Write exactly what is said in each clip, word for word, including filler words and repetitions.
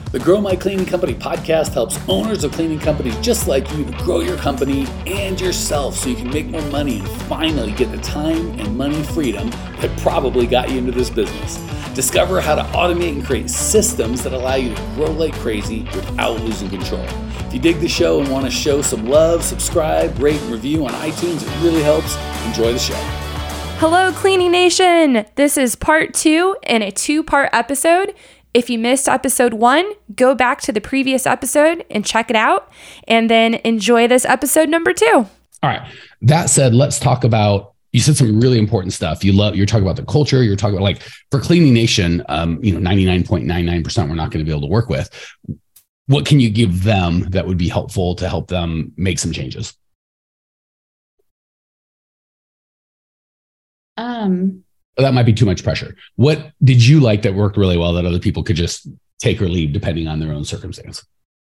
The Grow My Cleaning Company podcast helps owners of cleaning companies just like you to grow your company and yourself so you can make more money and finally get the time and money freedom that probably got you into this business. Discover how to automate and create systems that allow you to grow like crazy without losing control. If you dig the show and want to show some love, subscribe, rate, and review on iTunes. It really helps. Enjoy the show. Hello, Cleaning Nation. This is part two in a two-part episode. If you missed episode one, go back to the previous episode and check it out, and then enjoy this episode number two. All right. That said, let's talk about, you said some really important stuff. You love, you're talking about the culture. You're talking about, like, for Cleaning Nation, um, you know, ninety-nine point nine nine percent we're not going to be able to work with. What can you give them that would be helpful to help them make some changes? Um, That might be too much pressure. What did you like that worked really well that other people could just take or leave depending on their own circumstance?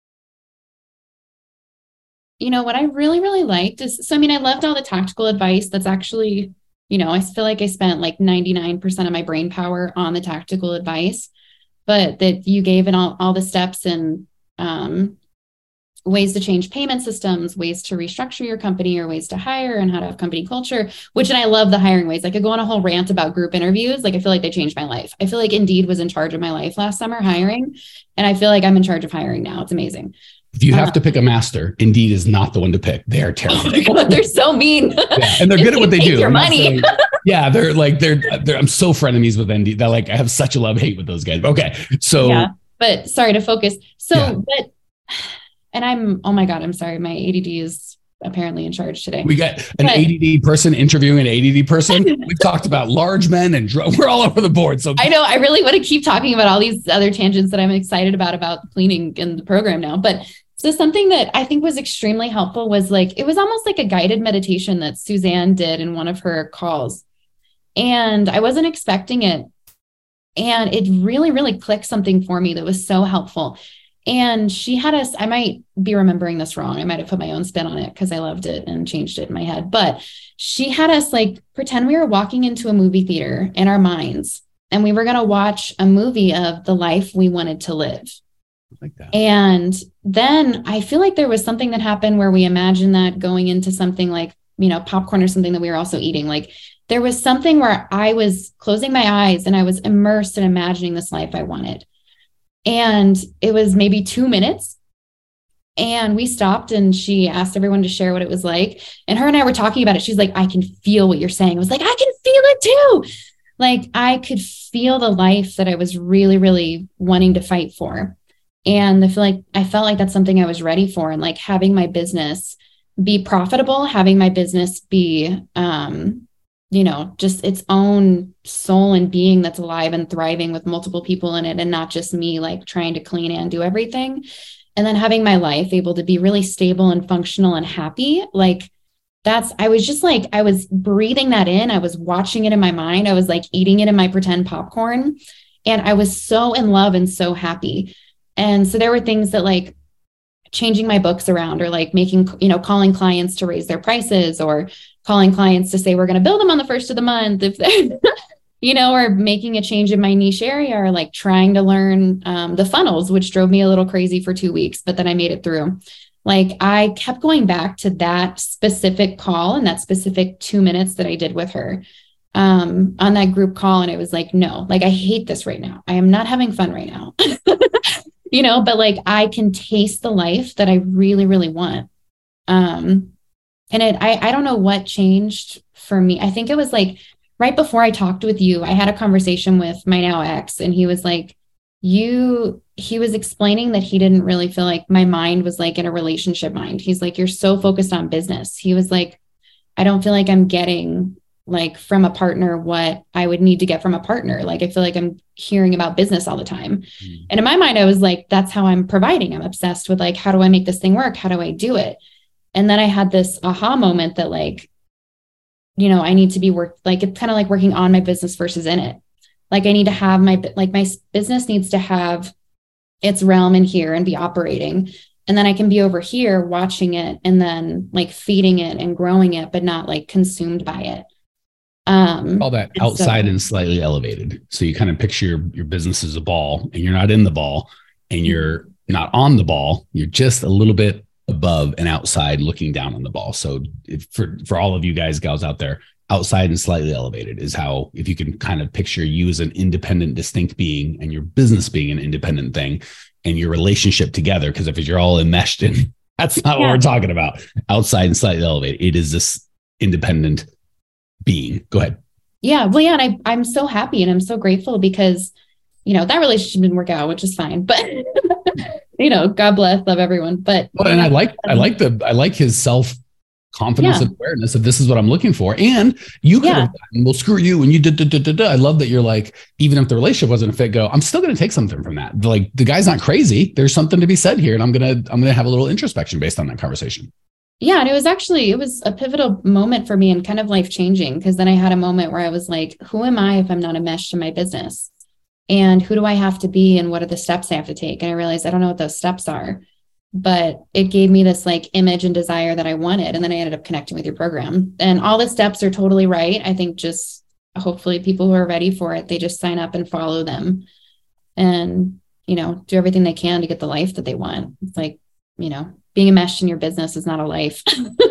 You know, what I really, really liked is, so, I mean, I loved all the tactical advice. That's actually, you know, I feel like I spent like ninety-nine percent of my brain power on the tactical advice, but that you gave in all, all the steps and um, ways to change payment systems, ways to restructure your company, or ways to hire, and how to have company culture, which, and I love the hiring ways. I could go on a whole rant about group interviews. Like, I feel like they changed my life. I feel like Indeed was in charge of my life last summer hiring. And I feel like I'm in charge of hiring now. It's amazing. If you have uh, to pick a master, Indeed is not the one to pick. They're terrible. Oh my God, they're so mean. Yeah, and they're good at what they do. Your money. Saying, yeah, they're like, they're, they're, I'm so frenemies with Indeed. They're like, I have such a love hate with those guys. Okay. So, yeah, but sorry to focus. So, yeah. but, and I'm, oh my God, I'm sorry. My A D D is apparently in charge today. We got an but, A D D person interviewing an A D D person. We've talked about large men and dr- we're all over the board. So I know I really want to keep talking about all these other tangents that I'm excited about, about cleaning in the program now. But so something that I think was extremely helpful was, like, it was almost like a guided meditation that Suzanne did in one of her calls. And I wasn't expecting it. And it really, really clicked something for me that was so helpful. And she had us, I might be remembering this wrong. I might have put my own spin on it because I loved it and changed it in my head. But she had us, like, pretend we were walking into a movie theater in our minds, and we were going to watch a movie of the life we wanted to live. Like that. And then I feel like there was something that happened where we imagined that going into something like, you know, popcorn or something that we were also eating. Like, there was something where I was closing my eyes and I was immersed in imagining this life I wanted. And it was maybe two minutes. And we stopped and she asked everyone to share what it was like. And her and I were talking about it. She's like, I can feel what you're saying. I was like, I can feel it too. Like, I could feel the life that I was really, really wanting to fight for. And I feel like I felt like that's something I was ready for. And, like, having my business be profitable, having my business be, um, you know, just its own soul and being that's alive and thriving with multiple people in it, and not just me, like, trying to clean and do everything. And then having my life able to be really stable and functional and happy. Like, that's, I was just like, I was breathing that in. I was watching it in my mind. I was, like, eating it in my pretend popcorn. And I was so in love and so happy. And so there were things that, like, changing my books around, or, like, making, you know, calling clients to raise their prices, or calling clients to say, we're going to bill them on the first of the month, if they, you know, or making a change in my niche area, or, like, trying to learn um, the funnels, which drove me a little crazy for two weeks, but then I made it through. Like, I kept going back to that specific call and that specific two minutes that I did with her um, on that group call. And it was like, no, like, I hate this right now. I am not having fun right now. You know, but, like, I can taste the life that I really, really want. Um, and it, I, I don't know what changed for me. I think it was, like, right before I talked with you, I had a conversation with my now ex, and he was like, you, he was explaining that he didn't really feel like my mind was, like, in a relationship mind. He's like, you're so focused on business. He was like, I don't feel like I'm getting, like, from a partner what I would need to get from a partner. Like, I feel like I'm hearing about business all the time. Mm. And in my mind, I was like, that's how I'm providing. I'm obsessed with, like, how do I make this thing work? How do I do it? And then I had this aha moment that, like, you know, I need to be work, like, it's kind of like working on my business versus in it. Like, I need to have my, like, my business needs to have its realm in here and be operating. And then I can be over here watching it and then, like, feeding it and growing it, but not, like, consumed by it. Um, All that outside so, and slightly elevated. So you kind of picture your, your business as a ball, and you're not in the ball. and you're not on the ball, you're just a little bit above and outside looking down on the ball. So if, for, for all of you guys, gals out there, outside and slightly elevated is how, if you can kind of picture you as an independent, distinct being and your business being an independent thing and your relationship together. Because if you're all enmeshed in, that's not yeah. what we're talking about. Outside and slightly elevated. It is this independent being. Go ahead. Yeah. Well, yeah. And I, I'm so happy and I'm so grateful because, you know, that relationship didn't work out, which is fine, but you know, God bless, love everyone. But, well, and I like, I like the, I like his self confidence yeah. and awareness of this is what I'm looking for. And you could yeah. have gotten, well, screw you. And you did, did, did, did, did. I love that you're like, even if the relationship wasn't a fit, go, I'm still going to take something from that. Like the guy's not crazy. There's something to be said here. And I'm going to, I'm going to have a little introspection based on that conversation. Yeah. And it was actually, it was a pivotal moment for me and kind of life changing. Because then I had a moment where I was like, who am I if I'm not enmeshed in my business? And who do I have to be? And what are the steps I have to take? And I realized I don't know what those steps are. But it gave me this like image and desire that I wanted. And then I ended up connecting with your program and all the steps are totally right. I think just hopefully people who are ready for it, they just sign up and follow them and, you know, do everything they can to get the life that they want. It's like, you know, being enmeshed in your business is not a life.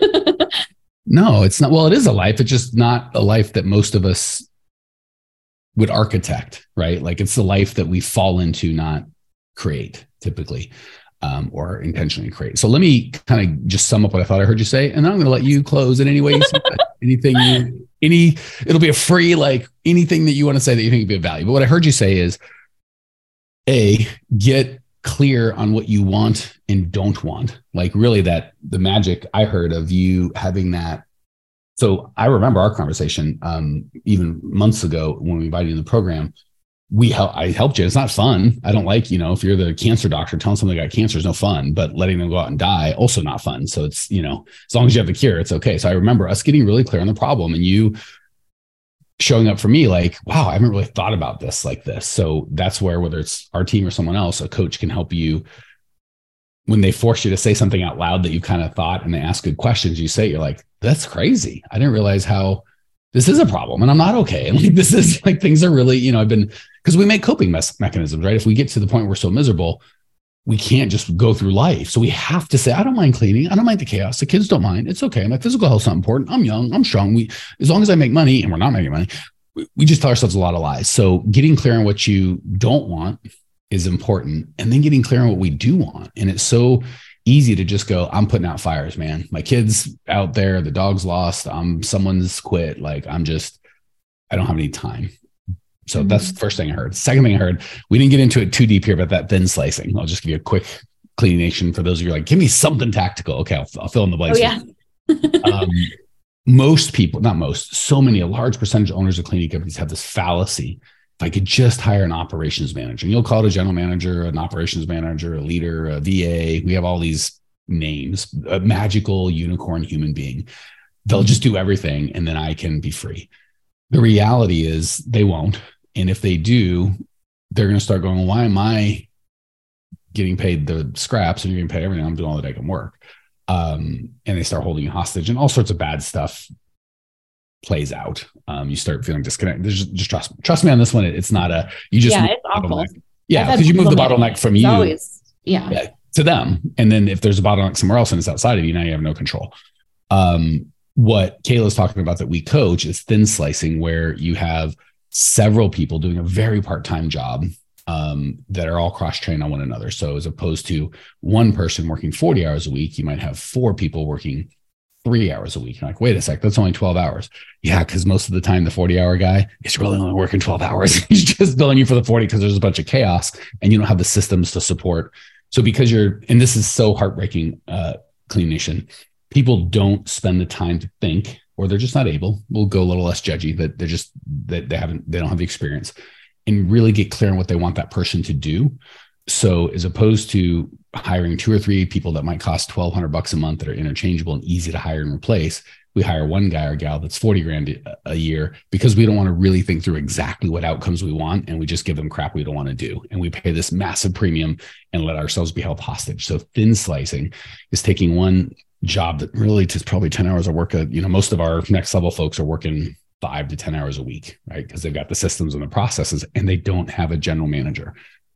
No, it's not. Well, it is a life. It's just not a life that most of us would architect, right? Like it's the life that we fall into, not create typically. Um, or intentionally create. So let me kind of just sum up what I thought I heard you say, and then I'm going to let you close in any way. anything, you, any, it'll be a free, like anything that you want to say that you think would be of value. But what I heard you say is, A, get clear on what you want and don't want. Like really that the magic I heard of you having that. So I remember our conversation um, even months ago when we invited you in the program. We help, I helped you. It's not fun. I don't like, you know, if you're the cancer doctor telling someone they got cancer is no fun, but letting them go out and die, also not fun. So it's, you know, as long as you have the cure, it's okay. So I remember us getting really clear on the problem and you showing up for me like, wow, I haven't really thought about this like this. So that's where, whether it's our team or someone else, a coach can help you when they force you to say something out loud that you kind of thought and they ask good questions, you say, you're like, that's crazy. I didn't realize how this is a problem and I'm not okay. And like, this is like, things are really, you know, I've been, because we make coping mes- mechanisms, right? If we get to the point where we're so miserable, we can't just go through life. So we have to say, I don't mind cleaning. I don't mind the chaos. The kids don't mind. It's okay. My physical health's not important. I'm young. I'm strong. We, as long as I make money, and we're not making money, we, we just tell ourselves a lot of lies. So getting clear on what you don't want is important. And then getting clear on what we do want. And it's so easy to just go, I'm putting out fires, man. My kid's out there. The dog's lost. I'm someone's quit. Like I'm just, I don't have any time. So mm-hmm. that's the first thing I heard. Second thing I heard, we didn't get into it too deep here, but that thin slicing. I'll just give you a quick Cleaning Nation for those of you who are like, give me something tactical. Okay, I'll, I'll fill in the blanks. Oh, yeah. um, most people, not most, so many, a large percentage of owners of cleaning companies have this fallacy. If I could just hire an operations manager, and you'll call it a general manager, an operations manager, a leader, a V A. We have all these names, a magical unicorn human being. They'll just do everything and then I can be free. The reality is they won't. And if they do, they're going to start going, well, why am I getting paid the scraps and you're getting paid everything? I'm doing all the day can work. Um, and they start holding you hostage and all sorts of bad stuff plays out. Um, you start feeling disconnected. There's just, just trust, trust me on this one. It, it's not a, you just, yeah, it's awful. Yeah. Because you move the bottleneck from you always, yeah. yeah, to them. And then if there's a bottleneck somewhere else and it's outside of you, now you have no control. Um, what Kayla's talking about that we coach is thin slicing, where you have several people doing a very part-time job um, that are all cross-trained on one another. So as opposed to one person working forty hours a week, you might have four people working three hours a week. You're like, wait a sec, that's only twelve hours. Yeah, because most of the time the forty hour guy is really only working twelve hours. He's just billing you for the forty because there's a bunch of chaos and you don't have the systems to support. So because you're, and this is so heartbreaking, uh, Clean Nation, people don't spend the time to think, or they're just not able. We'll go a little less judgy, that they're just, that they haven't, they don't have the experience and really get clear on what they want that person to do. So as opposed to hiring two or three people that might cost twelve hundred bucks a month that are interchangeable and easy to hire and replace, we hire one guy or gal that's forty grand a year because we don't want to really think through exactly what outcomes we want. And we just give them crap we don't want to do. And we pay this massive premium and let ourselves be held hostage. So thin slicing is taking one job that really is probably ten hours of work. You know, most of our next level folks are working five to ten hours a week, right? Because they've got the systems and the processes and they don't have a general manager.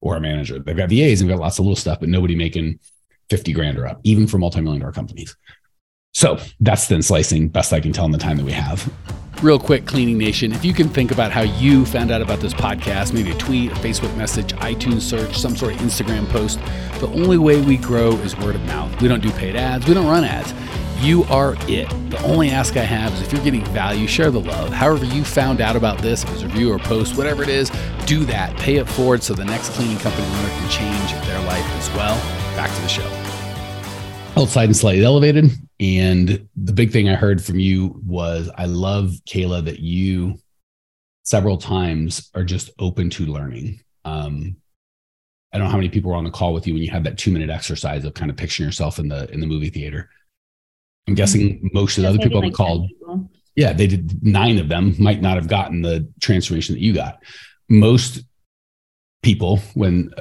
or a manager. They've got V As and got lots of little stuff, but nobody making fifty grand or up, even for multi-million dollar companies. So that's thin slicing, best I can tell in the time that we have. Real quick, Cleaning Nation, if you can think about how you found out about this podcast, maybe a tweet, a Facebook message, iTunes search, some sort of Instagram post, the only way we grow is word of mouth. We don't do paid ads. We don't run ads. You are it. The only ask I have is if you're getting value, share the love. However you found out about this, if it's a review or post, whatever it is, do that. Pay it forward so the next cleaning company owner can change their life as well. Back to the show. Outside and slightly elevated. And the big thing I heard from you was, I love, Kayla, that you several times are just open to learning. Um, I don't know how many people were on the call with you when you had that two minute exercise of kind of picturing yourself in the in the movie theater. I'm guessing most of the other people on the call, yeah, they did. Nine of them might not have gotten the transformation that you got. Most people, when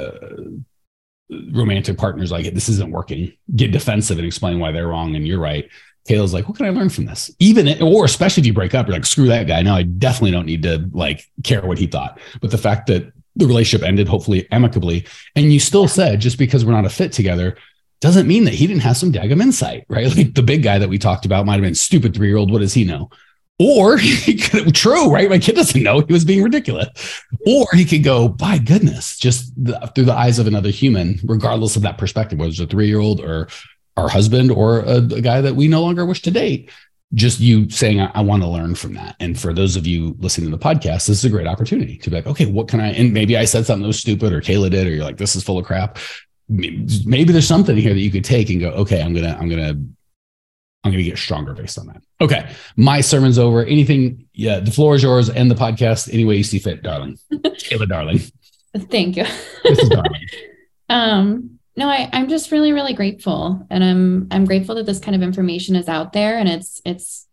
uh, romantic partners like, this isn't working, get defensive and explain why they're wrong and you're right. Kayla's like, what can I learn from this? Even, or especially if you break up, you're like, screw that guy. No, I definitely don't need to like care what he thought. But the fact that the relationship ended, hopefully amicably, and you still said, just because we're not a fit together doesn't mean that he didn't have some daggum insight, right? Like the big guy that we talked about might've been stupid three-year-old. What does he know? Or he could, true, right? My kid doesn't know, he was being ridiculous. Or he could go, by goodness, just the, through the eyes of another human, regardless of that perspective, whether it's a three-year-old or our husband or a, a guy that we no longer wish to date. Just you saying, I, I want to learn from that. And for those of you listening to the podcast, this is a great opportunity to be like, okay, what can I, and maybe I said something that was stupid or Kayla did, or you're like, this is full of crap. Maybe there's something here that you could take and go, okay, I'm going to, I'm going to, I'm going to get stronger based on that. Okay. My sermon's over. Anything? Yeah. The floor is yours and the podcast any way you see fit, darling. Kayla, darling. Thank you. This is darling. um, no, I, I'm just really, really grateful. And I'm, I'm grateful that this kind of information is out there. And it's, it's,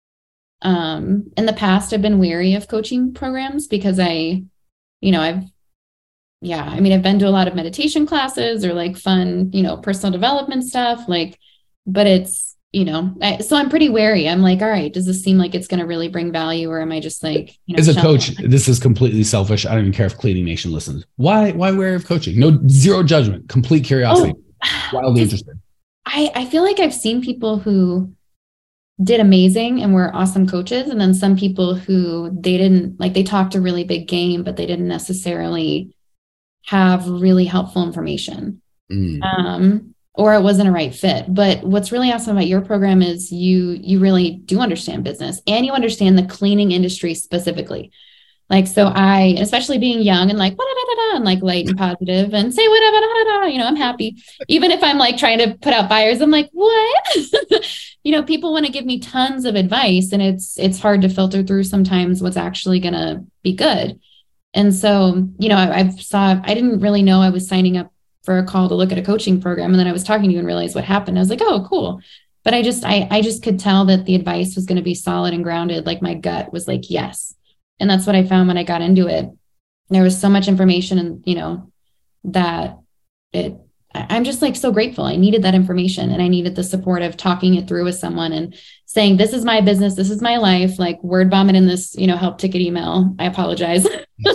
um, in the past, I've been wary of coaching programs because I, you know, I've, yeah, I mean, I've been to a lot of meditation classes or like fun, you know, personal development stuff, like, but it's, you know, I, so I'm pretty wary. I'm like, all right, does this seem like it's going to really bring value? Or am I just like, you know, as a coach, this is completely selfish. I don't even care if Cleaning Nation listens. Why, why wary of coaching? No, zero judgment, complete curiosity, oh, wildly interested. I, I feel like I've seen people who did amazing and were awesome coaches. And then some people who they didn't like, they talked a really big game, but they didn't necessarily have really helpful information. Mm. Um, or it wasn't a right fit. But what's really awesome about your program is you, you really do understand business and you understand the cleaning industry specifically. Like, so I, especially being young and like, and like light and positive and say, whatever, you know, I'm happy. Even if I'm like trying to put out fires, I'm like, what? You know, people want to give me tons of advice and it's, it's hard to filter through sometimes what's actually going to be good. And so, you know, I, I saw, I didn't really know I was signing up for a call to look at a coaching program. And then I was talking to you and realized what happened. I was like, oh, cool. But I just, I, I just could tell that the advice was going to be solid and grounded. Like my gut was like, yes. And that's what I found when I got into it. There was so much information and, you know, that it, I'm just like so grateful. I needed that information and I needed the support of talking it through with someone and saying, this is my business. This is my life. Like word vomit in this, you know, help ticket email. I apologize.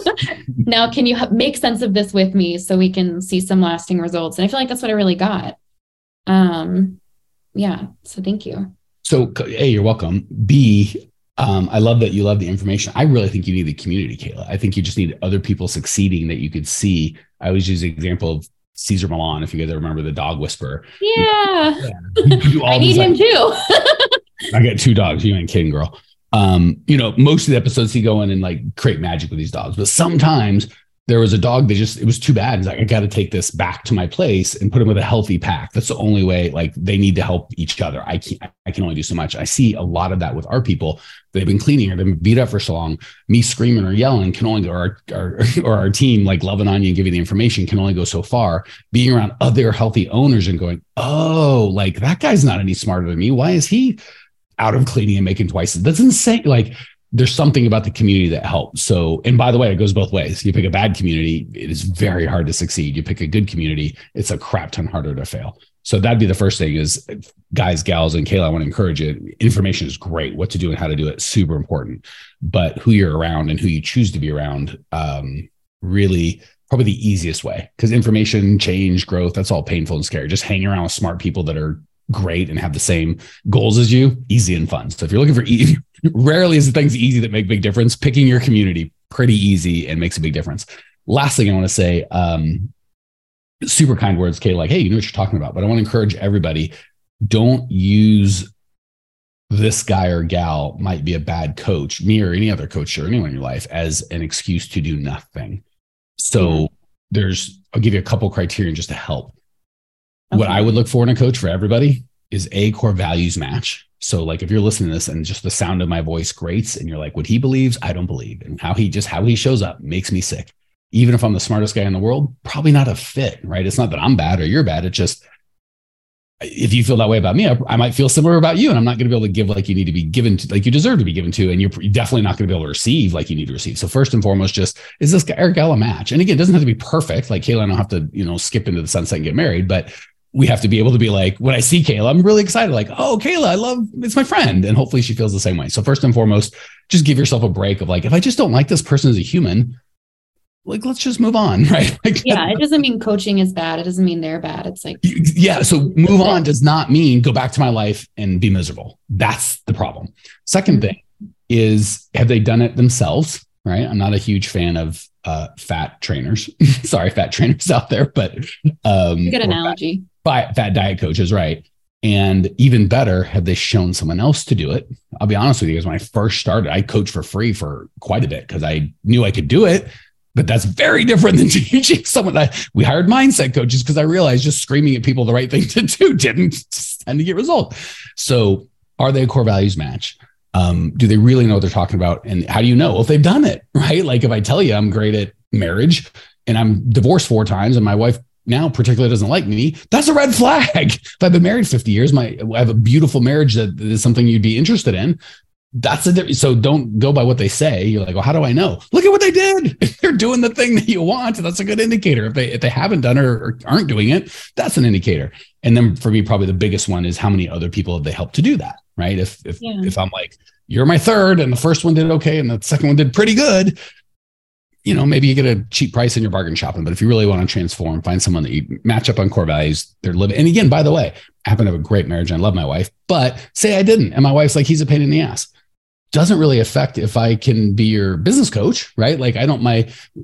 Now, can you make sense of this with me so we can see some lasting results? And I feel like that's what I really got. Um, yeah. So thank you. So A, you're welcome. B, um, I love that you love the information. I really think you need the community, Kayla. I think you just need other people succeeding that you could see. I always use the example of Cesar Millan, if you guys remember the dog whisperer. Yeah. You, you I need him like, too. I got two dogs. You ain't kidding, girl. Um, you know, most of the episodes he go in and like create magic with these dogs, but sometimes there was a dog that just, it was too bad. He's like, I got to take this back to my place and put him with a healthy pack. That's the only way, like they need to help each other. I can't, I can only do so much. I see a lot of that with our people. They've been cleaning or they've been beat up for so long. Me screaming or yelling can only go, or our, or our team like loving on you and giving the information can only go so far. Being around other healthy owners and going, oh, like that guy's not any smarter than me. Why is he out of cleaning and making twice? That's insane. Like there's something about the community that helps. So, and by the way, it goes both ways. You pick a bad community, it is very hard to succeed. You pick a good community, it's a crap ton harder to fail. So that'd be the first thing is guys, gals, and Kayla, I want to encourage you. Information is great. What to do and how to do it, super important. But who you're around and who you choose to be around um, really probably the easiest way, because information, change, growth, that's all painful and scary. Just hanging around with smart people that are great and have the same goals as you, easy and fun. So if you're looking for easy, rarely is the things easy that make big difference. Picking your community, pretty easy and makes a big difference. Last thing I want to say, um, super kind words, Kay, like, hey, you know what you're talking about, but I want to encourage everybody, don't use this guy or gal might be a bad coach, me or any other coach or anyone in your life, as an excuse to do nothing. So there's, I'll give you a couple criteria just to help. Okay. What I would look for in a coach for everybody is a core values match. So like if you're listening to this and just the sound of my voice grates and you're like, what he believes, I don't believe. And how he just, how he shows up makes me sick. Even if I'm the smartest guy in the world, probably not a fit, right? It's not that I'm bad or you're bad. It's just, if you feel that way about me, I, I might feel similar about you, and I'm not going to be able to give like you need to be given to, like you deserve to be given to, and you're definitely not going to be able to receive like you need to receive. So first and foremost, just, is this guy or gal a match? And again, it doesn't have to be perfect. Like Kayla, I don't have to, you know, skip into the sunset and get married, but we have to be able to be like, when I see Kayla, I'm really excited. Like, oh, Kayla, I love, it's my friend. And hopefully she feels the same way. So first and foremost, just give yourself a break of like, if I just don't like this person as a human, like, let's just move on, right? Like, yeah, it doesn't mean coaching is bad. It doesn't mean they're bad. It's like, yeah. So move on does not mean go back to my life and be miserable. That's the problem. Second thing is, have they done it themselves? Right. I'm not a huge fan of uh, fat trainers. Sorry, fat trainers out there, but um, good analogy. Fat, fat diet coaches, right? And even better, have they shown someone else to do it? I'll be honest with you guys. When I first started, I coached for free for quite a bit because I knew I could do it. But that's very different than teaching someone. That we hired mindset coaches because I realized just screaming at people the right thing to do didn't tend to get results. So are they a core values match? Um, do they really know what they're talking about? And how do you know? Well, if they've done it, right? Like if I tell you I'm great at marriage and I'm divorced four times and my wife now particularly doesn't like me, that's a red flag. If I've been married fifty years, my I have a beautiful marriage that is something you'd be interested in. That's a different. So don't go by what they say. You're like, well, how do I know? Look at what they did. If they're doing the thing that you want, that's a good indicator. If they if they haven't done it or aren't doing it, that's an indicator. And then for me, probably the biggest one is how many other people have they helped to do that, right? If if yeah. if I'm like, you're my third and the first one did okay and the second one did pretty good, you know, maybe you get a cheap price in your bargain shopping. But if you really want to transform, find someone that you match up on core values, they're living. And again, by the way, I happen to have a great marriage and I love my wife, but say I didn't. And my wife's like, he's a pain in the ass. Doesn't really affect if I can be your business coach, right? Like I don't, my,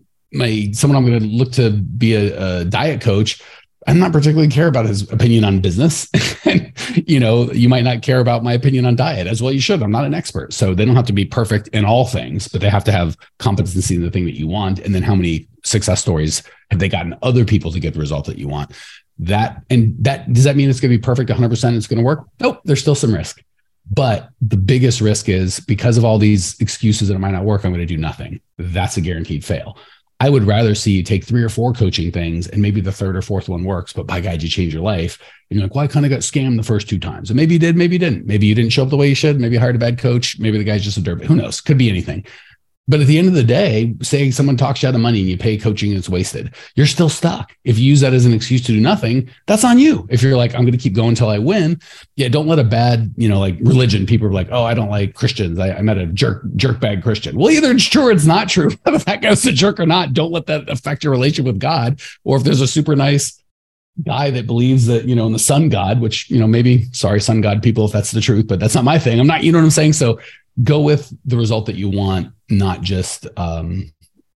my, someone I'm going to look to be a, a diet coach. I'm not particularly care about his opinion on business. And, you know, you might not care about my opinion on diet as well. You should. I'm not an expert. So they don't have to be perfect in all things, but they have to have competency in the thing that you want. And then how many success stories have they gotten other people to get the result that you want? That, and that, does that mean it's going to be perfect one hundred percent it's going to work? Nope. There's still some risk. But the biggest risk is because of all these excuses that it might not work, I'm going to do nothing. That's a guaranteed fail. I would rather see you take three or four coaching things and maybe the third or fourth one works, but by God, you change your life. And you're like, well, I kind of got scammed the first two times. And maybe you did, maybe you didn't. Maybe you didn't show up the way you should. Maybe you hired a bad coach. Maybe the guy's just a dirt. Who knows? Could be anything. But at the end of the day, say someone talks you out of money and you pay coaching and it's wasted, you're still stuck. If you use that as an excuse to do nothing, that's on you. If you're like, I'm going to keep going until I win. Yeah. Don't let a bad, you know, like religion. People are like, oh, I don't like Christians. I, I met a jerk, jerk bag Christian. Well, either it's true or it's not true. If that guy's a jerk or not, don't let that affect your relationship with God. Or if there's a super nice guy that believes that, you know, in the sun God, which, you know, maybe, sorry, sun God people, if that's the truth, but that's not my thing. I'm not, you know what I'm saying? So go with the result that you want, not just, um,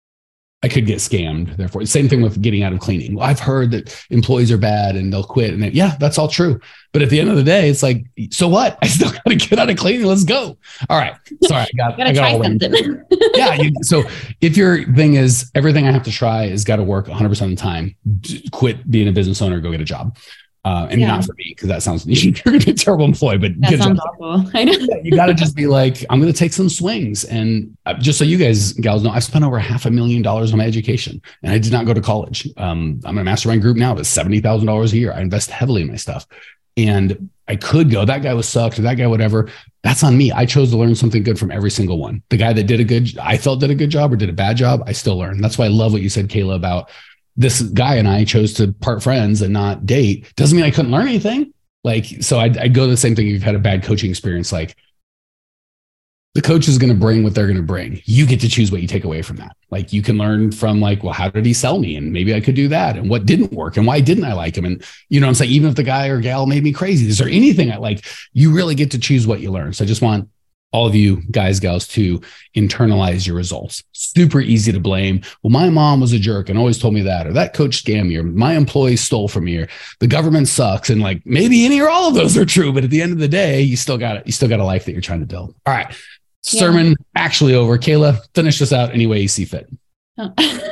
I could get scammed. Therefore, same thing with getting out of cleaning. Well, I've heard that employees are bad and they'll quit. And they, yeah, that's all true. But at the end of the day, it's like, so what? I still got to get out of cleaning. Let's go. All right. Sorry. I got, gotta I got try all something. yeah. You, so if your thing is everything I have to try has got to work one hundred percent of the time, quit being a business owner, go get a job. Uh, and yeah. not for me, because that sounds, you're going to be a terrible employee, but that good sounds job. awful. I know. Yeah, you got to just be like, I'm going to take some swings. And uh, just so you guys, gals know, I've spent over half a million dollars on my education and I did not go to college. Um, I'm in a mastermind group now, but seventy thousand dollars a year. I invest heavily in my stuff. And I could go, that guy was sucked, or that guy, whatever. That's on me. I chose to learn something good from every single one. The guy that did a good, I felt did a good job or did a bad job, I still learned. That's why I love what you said, Kayla, about this guy and I chose to part friends and not date. Doesn't mean I couldn't learn anything. Like, so I'd, I'd go the same thing. You've had a bad coaching experience. Like, The coach is going to bring what they're going to bring. You get to choose what you take away from that. Like you can learn from like, well, how did he sell me? And maybe I could do that. And what didn't work? And why didn't I like him? And you know what I'm saying? Even if the guy or gal made me crazy, is there anything I like? You really get to choose what you learn. So I just want all of you guys, gals, to internalize your results. Super easy to blame. Well, my mom was a jerk and always told me that, or that coach scammed me, or my employee stole from me, or the government sucks. And like maybe any or all of those are true, but at the end of the day, you still got it. You still got a life that you're trying to build. All right. Yeah. Sermon actually over. Kayla, finish this out any way you see fit. Oh.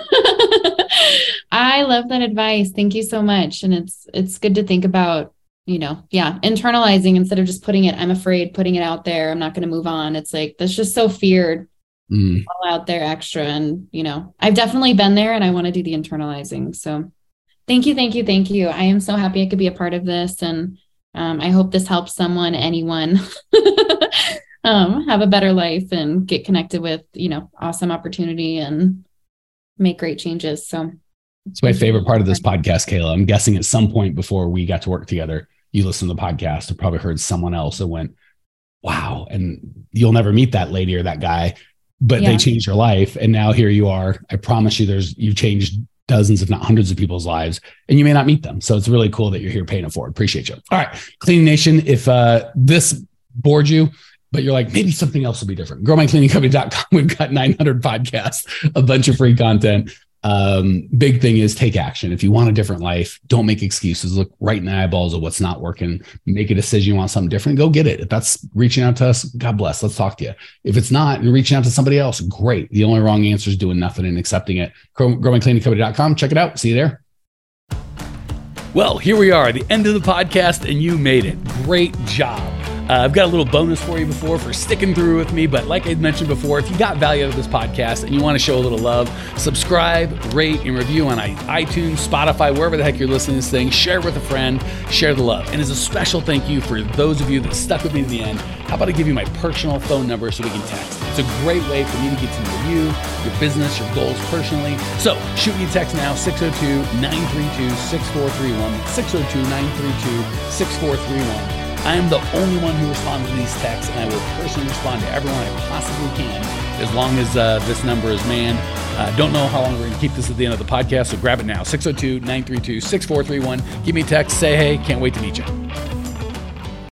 I love that advice. Thank you so much. And it's, it's good to think about, you know, yeah, internalizing instead of just putting it, I'm afraid, putting it out there. I'm not going to move on. It's like, that's just so feared mm. all out there extra. And, you know, I've definitely been there and I want to do the internalizing. So thank you. Thank you. Thank you. I am so happy I could be a part of this. And um, I hope this helps someone, anyone um, have a better life and get connected with, you know, awesome opportunity and make great changes. So it's my favorite part of this podcast, Kayla. I'm guessing at some point before we got to work together, you listened to the podcast and probably heard someone else that went, wow. And you'll never meet that lady or that guy, but yeah. they changed your life. And now here you are. I promise you there's, you've changed dozens, if not hundreds of people's lives, and you may not meet them. So it's really cool that you're here paying it forward. Appreciate you. All right. Cleaning Nation. If uh, this bored you, but you're like, maybe something else will be different. grow my cleaning company dot com. We've got nine hundred podcasts, a bunch of free content. Um, big thing is take action. If you want a different life, don't make excuses. Look right in the eyeballs of what's not working. Make a decision. You want something different, go get it. If that's reaching out to us, God bless. Let's talk to you. If it's not, you're reaching out to somebody else, great. The only wrong answer is doing nothing and accepting it. grow my cleaning company dot com. Check it out. See you there. Well, here we are, the end of the podcast, and you made it. Great job. Uh, I've got a little bonus for you before for sticking through with me, but like I mentioned before, if you got value out of this podcast and you want to show a little love, subscribe, rate, and review on iTunes, Spotify, wherever the heck you're listening to this thing. Share it with a friend, share the love. And as a special thank you for those of you that stuck with me to the end, how about I give you my personal phone number so we can text? It's a great way for me to get to know you, your business, your goals personally. So shoot me a text now, six oh two, nine three two, six four three one, six oh two, nine three two, six four three one. I am the only one who responds to these texts, and I will personally respond to everyone I possibly can as long as uh, this number is manned. Uh, don't know how long we're going to keep this at the end of the podcast, so grab it now, six oh two, nine three two, six four three one. Give me a text, say hey, can't wait to meet you.